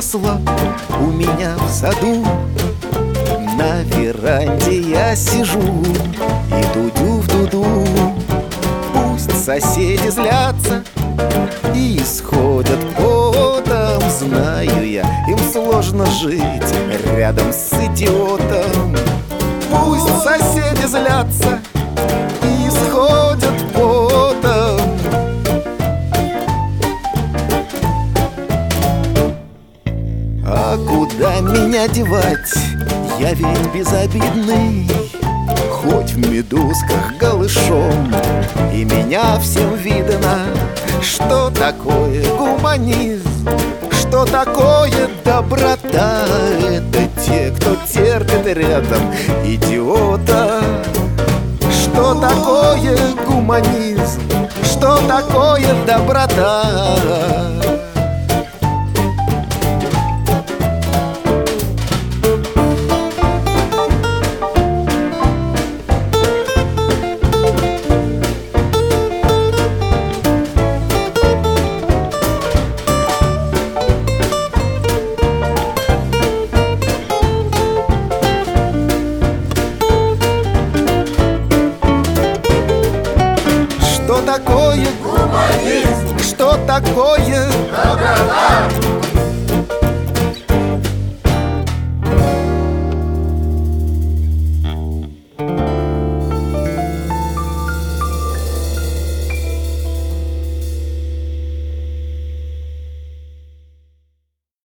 выросла у меня в саду. На веранде я сижу и дудю в дуду. Пусть соседи злятся и исходят потом, знаю я, им сложно жить рядом с идиотом. Пусть соседи злятся и исходят потом. А куда меня девать? Я ведь безобидный, хоть в медузках голышом. И меня всем видно, что такое гуманизм, что такое доброта. Это те, кто терпит рядом идиота. Что такое гуманизм, что такое доброта. Что такое гуманизм? Что такое доброта?